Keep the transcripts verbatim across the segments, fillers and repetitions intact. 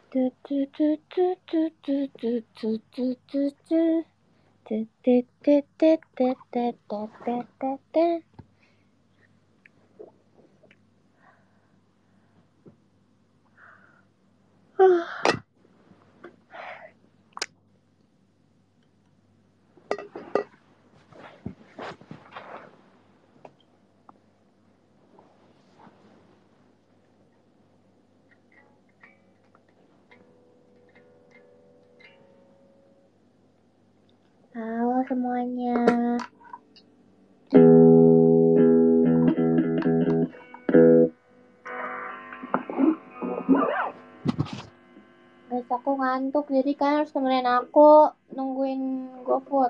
Halo semuanya. Guys, aku ngantuk, jadi kalian harus temenin aku nungguin GoFood.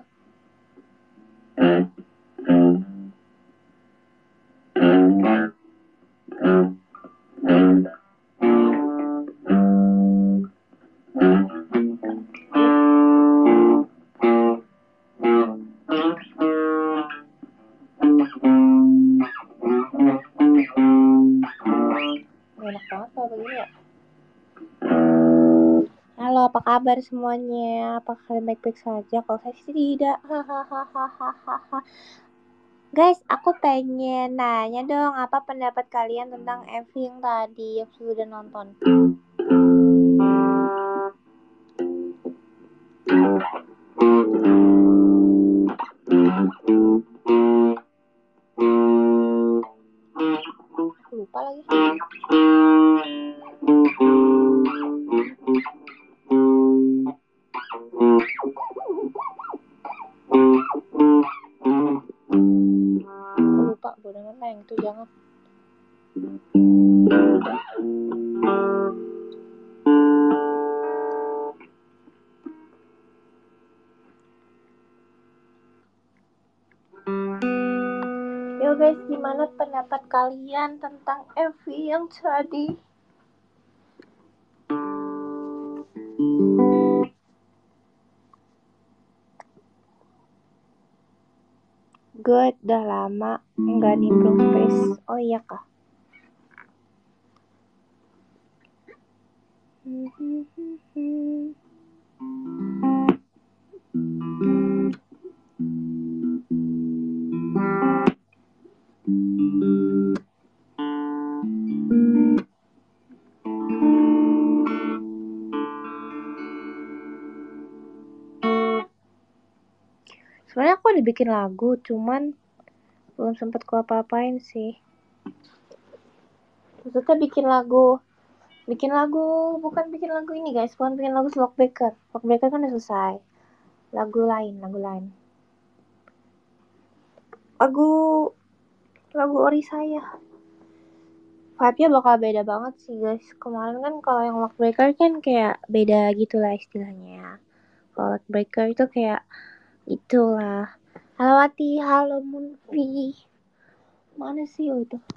Enak banget kalau begini ya. Halo, apa kabar semuanya? Apakah kalian baik-baik saja? Kalau saya sih tidak. Hahaha. Guys, aku pengen nanya dong, apa pendapat kalian tentang M V yang tadi yang sudah nonton? Lupa lagi. Lupa, bodoh amat yang itu jangan. Yo guys, gimana pendapat kalian tentang M V yang tadi? Gue udah lama nggak nimbrung space. Oh iya kah? Sebenarnya aku udah bikin lagu, cuman belum sempet ku apa-apain sih. Maksudnya bikin lagu, bikin lagu bukan bikin lagu ini guys, bukan bikin lagu Slockbaker. Slockbaker kan udah selesai. Lagu lain, lagu lain. Lagu, lagu ori saya. Vibe-nya bakal beda banget sih guys. Kemarin kan kalau yang Lockbreaker kan kayak beda gitu lah istilahnya. Kalau Lockbreaker itu kayak itulah. Halo Wati, halo Munfi. Mana sih oh itu?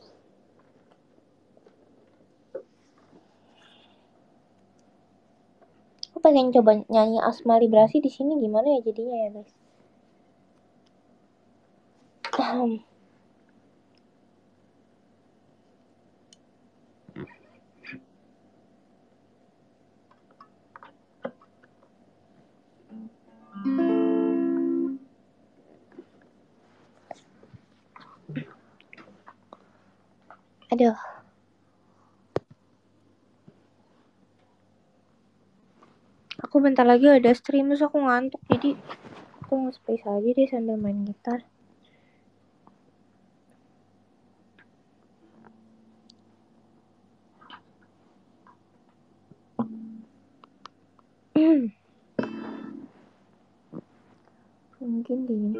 Aku pengen coba nyanyi Asma Librasi di sini, gimana ya jadinya ya guys? Aduh. Aku bentar lagi ada stream, terus aku ngantuk, jadi aku mau space aja deh sambil main gitar. Mungkin gini.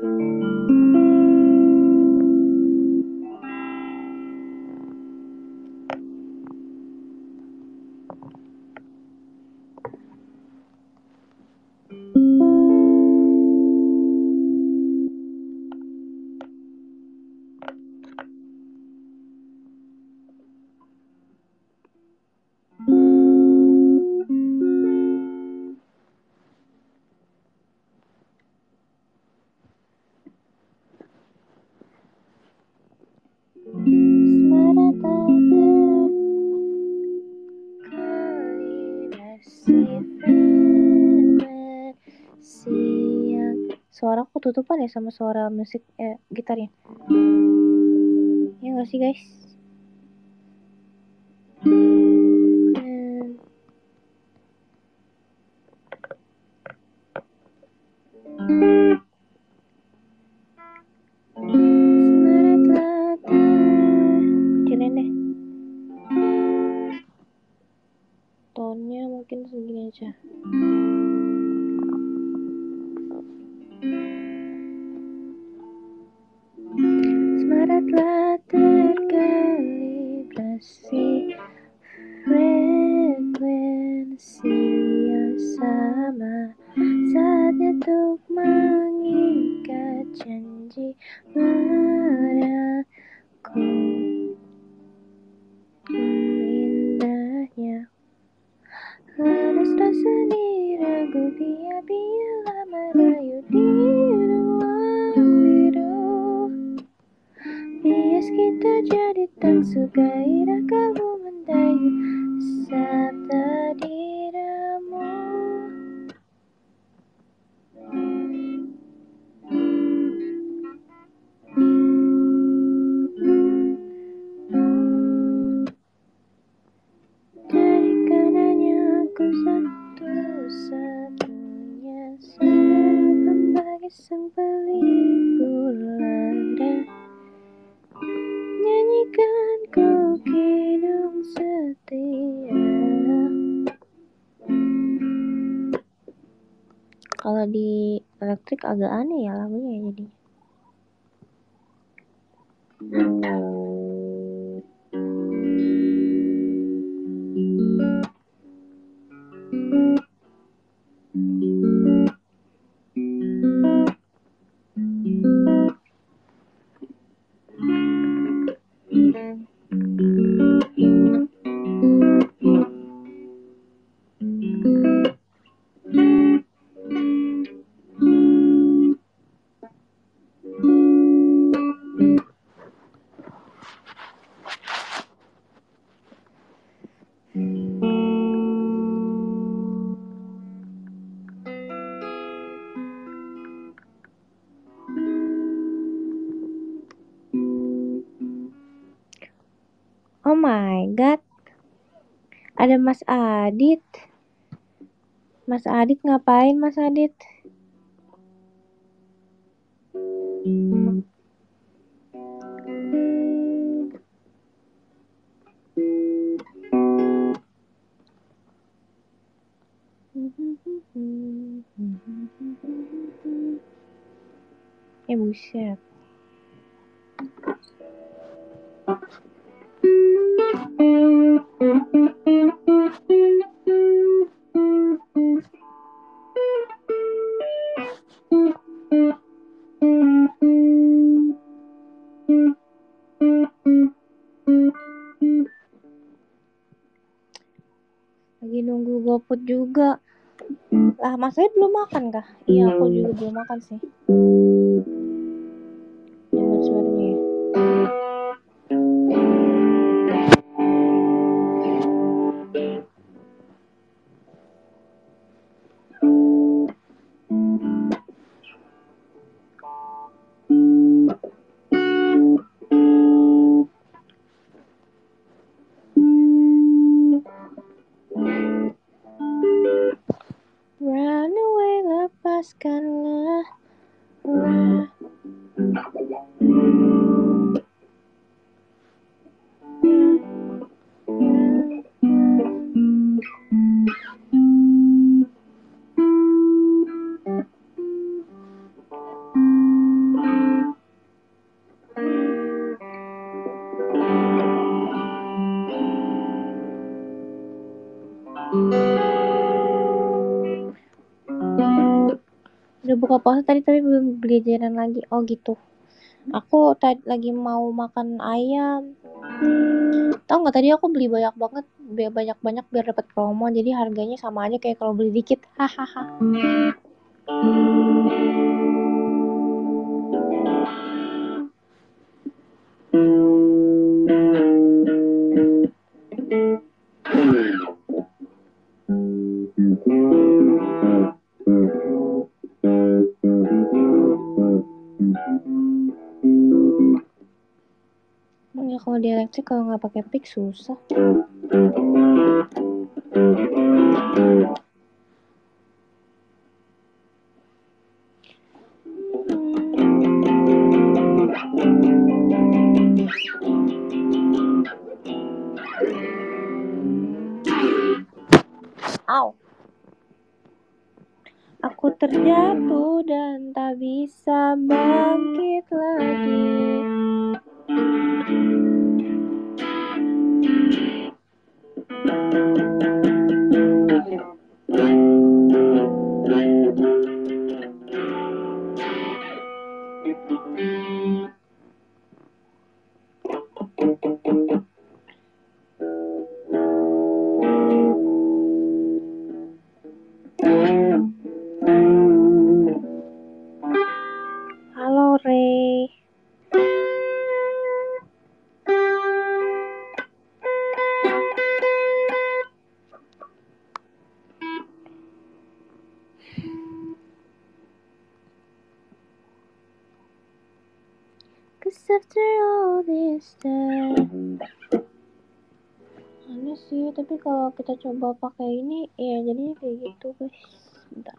suara aku tutupan ya sama suara musik eh, gitarnya. Ya nggak sih guys? Hmm. Semangatlah kecilin deh. Tonnya mungkin segini aja. Semangatlah terkalibrasi frekuensi yang sama. Saatnya untuk mengikat janji padaku. Indahnya laras rasa diragu, biar-biarlah merayu di ruang biru. Bias kita jadi tak suka irah kamu mendayu sabda diramu. Jadikan hanya aku satu-satunya saudara pembagi sang pelipur lada. Nyanyikan ku kidung setia. Kalau di elektrik agak aneh ya lagunya jadi. Oh my god, ada Mas Adit. Mas Adit ngapain Mas Adit? Eh buset. Lagi nunggu GoFood juga. Lah Mas Adit belum makan kah? Iya aku juga belum makan sih. Jangan suaranya ya. Run away, lepaskanlah. Run. Udah buka puasa tadi tapi belum beli jajanan lagi. Oh gitu. Aku tadi lagi mau makan ayam. Tahu nggak tadi aku beli banyak banget, banyak-banyak biar dapat promo. Jadi harganya sama aja kayak kalau beli dikit. Hahaha. Sih kalau nggak pakai pick susah. Au. Aku terjatuh dan tak bisa bangkit lagi. Halo Ray. Cause after all this time. Aneh sih, tapi kalau kita coba pakai ini, ya jadinya kayak gitu guys. Bentar.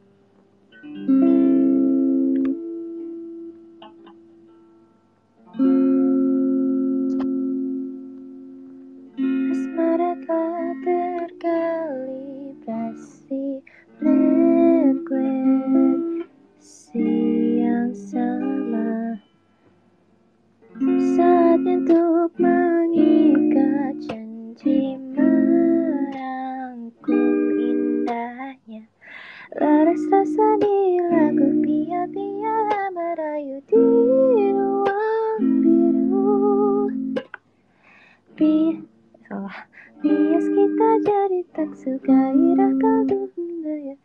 Asmara telah terkalibrasi frekuensi yang sama. Saatnya untuk mengikat janji merangkum indahnya. Laras rasa di lagu pia-pia merayu di ruang biru. Pi salah. Bias kita jadi tak segairah kaldu daya.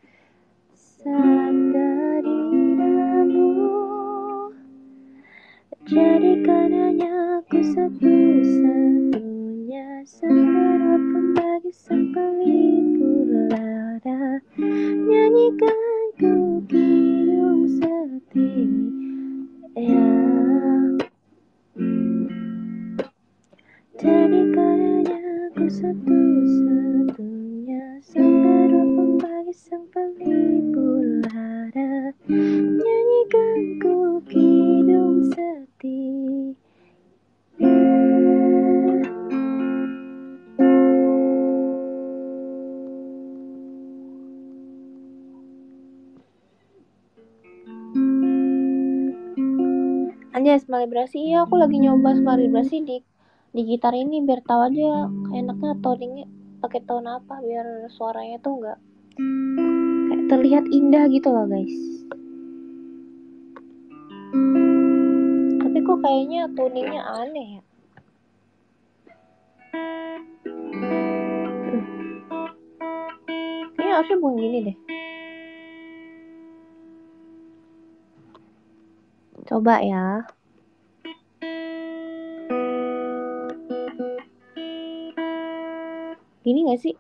Sabda diramu. Jadikan hanya aku satu-satunya separuh pembagi sang pelipur lara. Nyanyikan ku kidung setia. Jadikan hanya aku satu-satunya separuh pembagi sang pelipur lara. Nyanyikan ku kidung setia. Anjay, small vibrasi. Iya, aku lagi nyoba small vibrasi di di gitar ini biar tahu aja enaknya toningnya pakai tone apa biar suaranya tuh enggak kayak terlihat indah gitu loh guys. Tapi kok kayaknya tuningnya aneh ya. Ini harusnya bukan gini deh. Coba ya. Gini gak sih?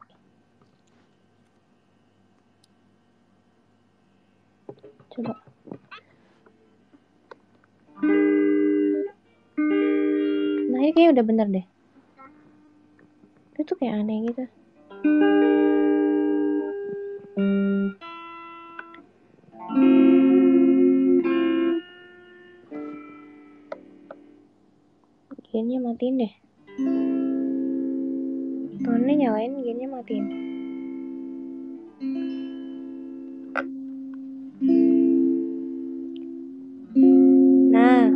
Coba. Nah ini kayaknya udah bener deh. Itu kayak aneh gitu. Gainnya matiin deh. Tone nyalain, gainnya matiin. Nah.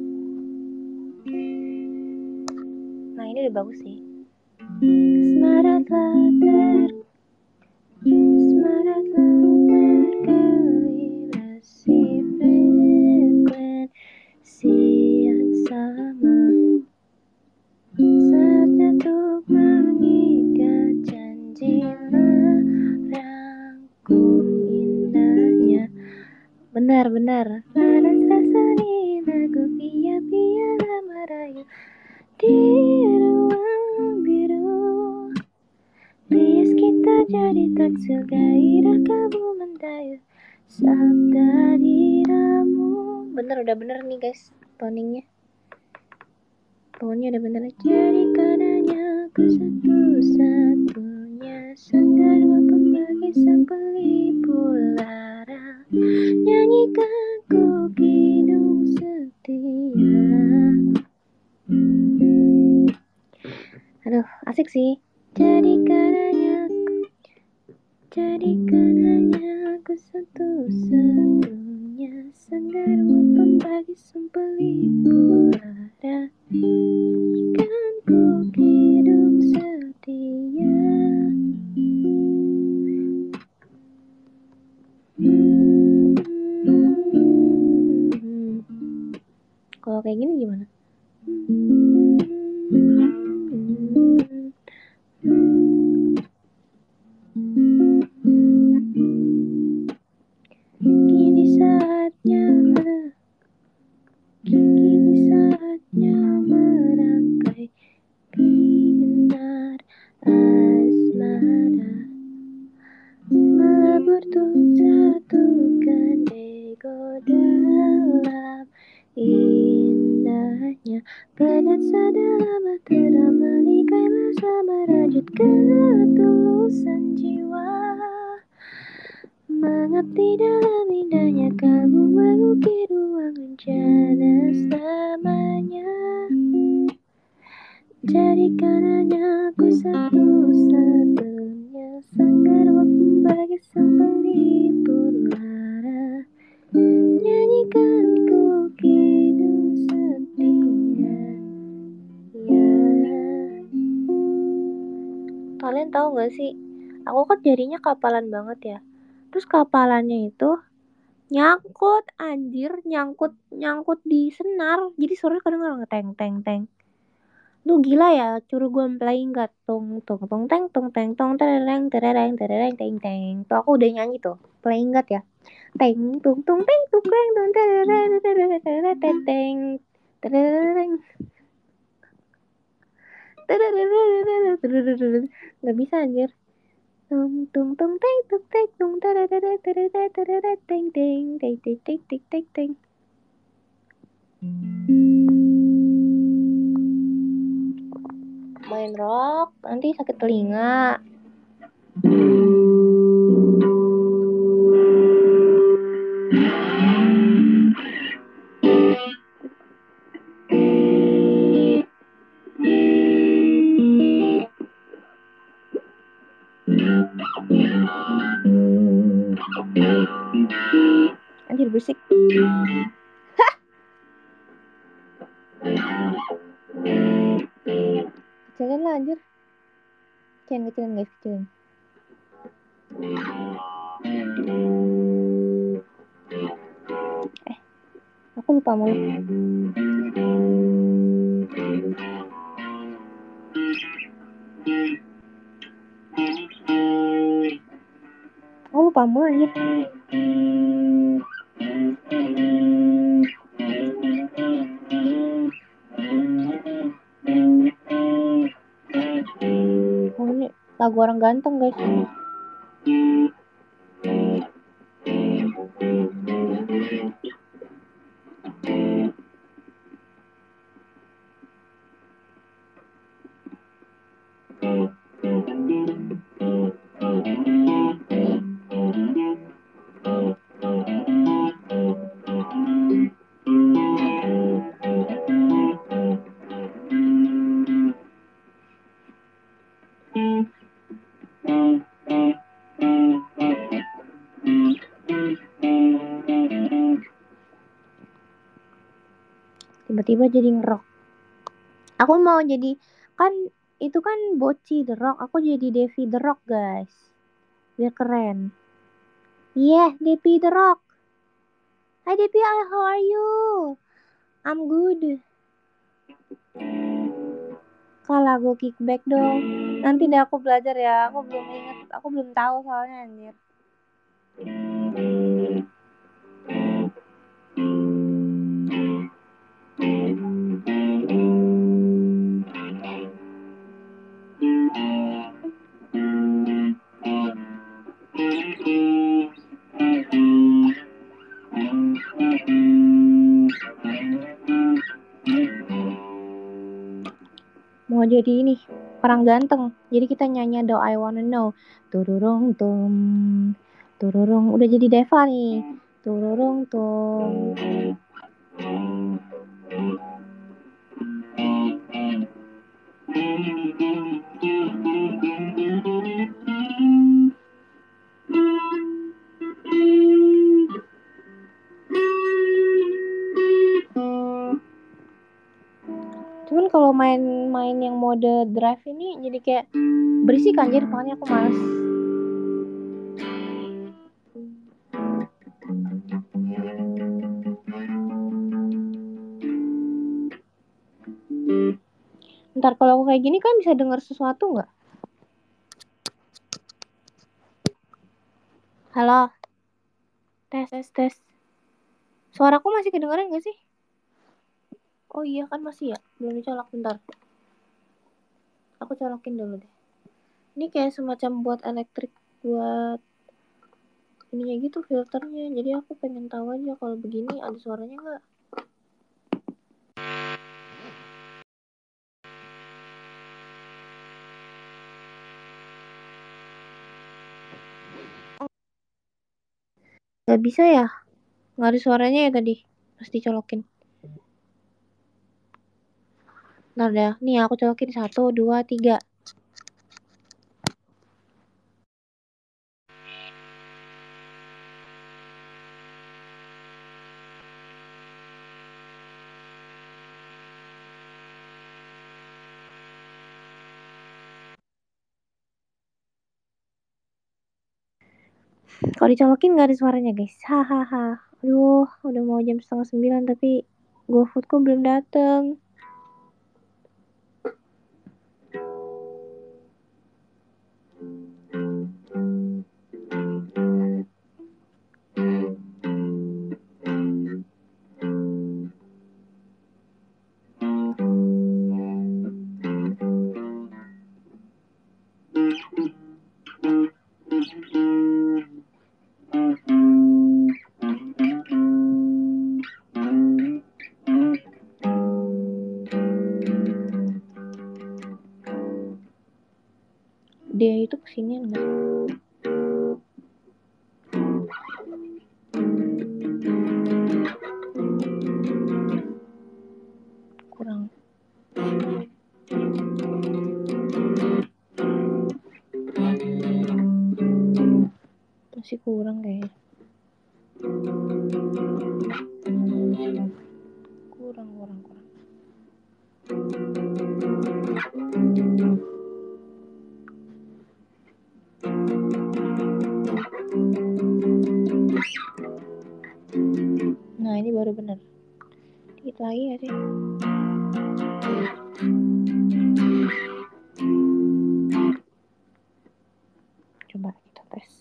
Nah ini udah bagus sih. Asmara telah ter Asmara telah terkalibrasi frekuensi yang sama. Saatnya untuk mengikat janji merangkum indahnya. Benar-benar panas rasanya lagu pia-pia merayu di ruang biru. Bias kita jadi tak segairah kamu mendayu. Sabda diramu. Bener, udah bener nih guys toningnya. Pokoknya ada bener. Jadikan hanya aku satu-satunya sanggarwa pembagi sang pelipur lara. Nyanyikan ku kidung setia. Aduh, asik sih. Jadikan hanya aku, jadikan hanya aku satu-satunya sanggarwa pembagi sang pelipur lara. Nyanyikan ku kidung setia. Hmm. Kalau kayak gini gimana? Kini saatnya, kini saatnya merangkai binar asmara, melebur tuh satukan ego dalam indahnya penasa dalam bahtera melikai bersama rajut ketulusan jiwa. Mengabdi dalam indahnya kalbu mengukir ruang rencana selamanya. Jadikan hanya aku satu-satunya sanggarwa pembagi sang pelipur lara. Nyanyikan ku kidung setia. Ya. Kalian tahu gak sih? Aku kan jadinya kapalan banget ya. Terus kapalannya itu nyangkut, anjir, nyangkut nyangkut di senar. Jadi suaranya kadang-kadang teng teng teng. Lu gila ya, curu gue playing gak tung tung tung teng tung teng tong tereng tereng tereng teng teng. Tuh aku udah nyanyi tuh, playing gak ya. Teng tung tung teng tung teng tung tereng tereng tereng teng teng tereng. Gak bisa anjir. Tung tung tung teng tung teng tung tereng tereng tereng tereng teng teng teng teng teng teng teng teng. Main rock nanti sakit telinga. Anjir berisik. Kecilin lah anjir. Kecilin, kecilin guys, kecilin. Eh, aku lupa mulu. Aku lupa mulu anjir. Oh, ini lagu orang ganteng guys. Tiba-tiba jadi ngerok. Aku mau jadi, kan itu kan Boci The Rock, aku jadi Devi The Rock guys, biar keren. Yeah, Devi The Rock. Hi Devi, how are you? I'm good. Kalau lagu Kickback dong. Nanti deh aku belajar ya, aku belum inget, aku belum tahu soalnya anjir. mau jadi ini orang ganteng. Jadi kita nyanyi Do I Wanna Know. Tururung tum, tururung. Udah jadi Deva nih. Tururung tum. Cuman kalau main-main yang mode drive ini jadi kayak berisik anjir, makanya aku males. Ntar kalau aku kayak gini kan bisa dengar sesuatu nggak? Halo? Tes, tes, tes. Suaraku masih kedengeran gak sih? Oh iya kan masih ya? Belum dicolok, bentar. Aku colokin dulu deh. Ini kayak semacam buat elektrik, buat ininya gitu filternya. Jadi aku pengen tahu aja kalau begini ada suaranya nggak? Gak bisa ya? Nggak ada suaranya ya tadi? Pasti colokin. Ntar dah, nih aku colokin satu, dua, tiga. Kalau dicolokin nggak ada suaranya guys. Hahaha. Aduh, udah mau jam setengah sembilan tapi GoFood kok belum dateng. Dia itu kesini enggak? Kurang. Masih kurang kayaknya. Kurang, kurang, kurang. Nah ini baru bener. Dikit lagi gak sih? Coba kita tes.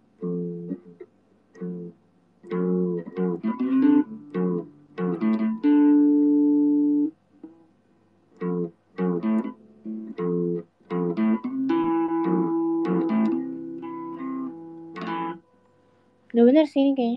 Udah bener sih ini kayaknya.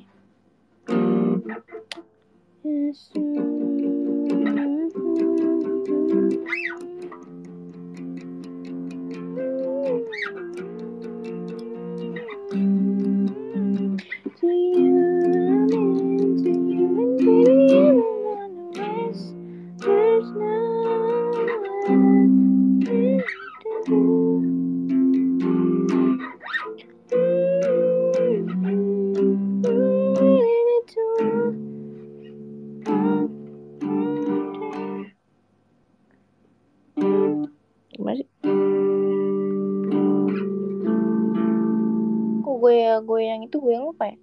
Masih. Kok gue ya, gue yang itu gue yang lupa ya?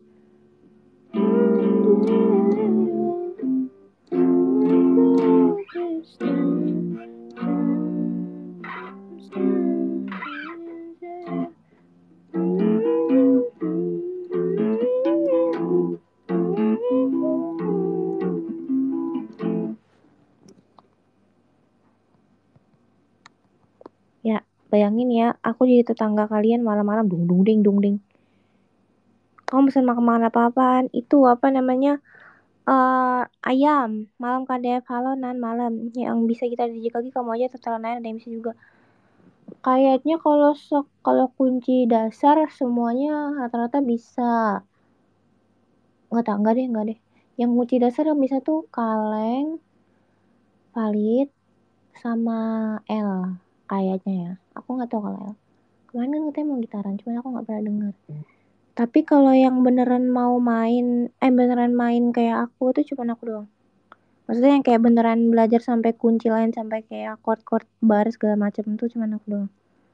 Ya, bayangin ya, aku jadi tetangga kalian malam-malam dung dung ding dung ding. Kamu pesan makan-makan apa-apaan? Itu apa namanya? eh ayam malam K D F halo nan malam yang bisa kita dijik lagi kamu aja atau lain ada yang bisa juga. Kayaknya kalau se- kalau kunci dasar semuanya rata-rata bisa. Nggak tahu, nggak deh, nggak deh. Yang kunci dasar yang bisa tuh kaleng, valid, sama L kayaknya ya. Aku nggak tahu kalau L. Kemarin kan katanya mau gitaran, cuman aku nggak pernah dengar. Tapi kalau yang beneran mau main, eh beneran main kayak aku tuh cuman aku doang. Maksudnya yang kayak beneran belajar sampai kunci lain sampai kayak chord-chord bar segala macam tuh cuman aku doang.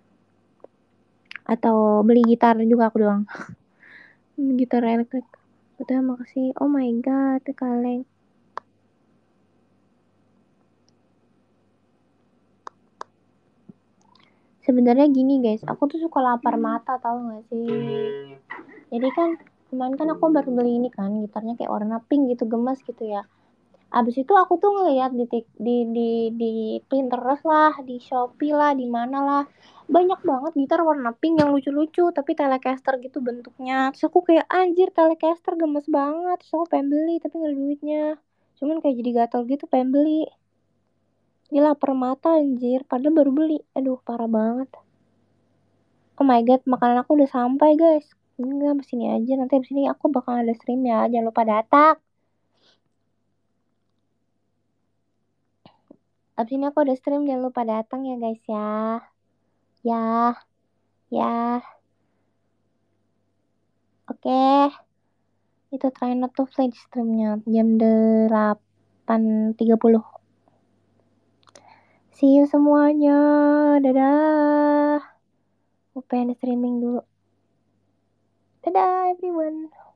Atau beli gitar juga aku doang. Gitar elektrik. Udah makasih. Oh my god, kaleng. Sebenarnya gini guys, aku tuh suka lapar mata tau gak sih? Jadi kan kemarin kan aku baru beli ini kan gitarnya kayak warna pink gitu gemes gitu ya. Abis itu aku tuh ngeliat di tik- di di di Pinterest lah, di Shopee lah, di mana lah. Banyak banget gitar warna pink yang lucu-lucu tapi Telecaster gitu bentuknya. Terus aku kayak anjir Telecaster gemes banget. Terus aku pengen beli tapi gak ada duitnya. Cuman kayak jadi gatel gitu pengen beli. Dia lapar mata anjir, padahal baru beli. Aduh, parah banget. Oh my god, makanan aku udah sampai guys. Enggak, abis ini aja. Nanti abis ini aku bakal ada stream ya. Jangan lupa datang. Abis ini aku ada stream, jangan lupa datang ya guys ya. Ya, ya. Oke. Itu try not to flinch streamnya. Jam delapan tiga puluh. See you semuanya. Dadah. Aku pengen streaming dulu. Dadah everyone.